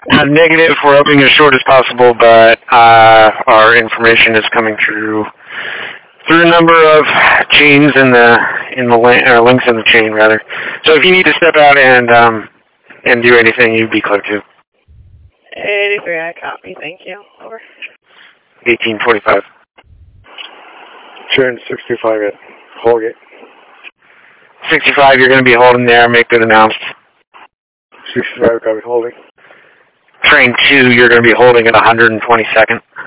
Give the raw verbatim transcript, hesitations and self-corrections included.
Uh, negative. We're opening as short as possible, but uh, our information is coming through through a number of chains in the in the or links in the chain rather. So if you need to step out and um, and do anything, you'd be clear to. eighty-three, I copy. Thank you. Over. eighteen forty-five. Turn sixty-five at Holgate. sixty-five, you're going to be holding there. Make good announced. sixty-five, copy, holding. Train two, you're going to be holding at one hundred twenty-second.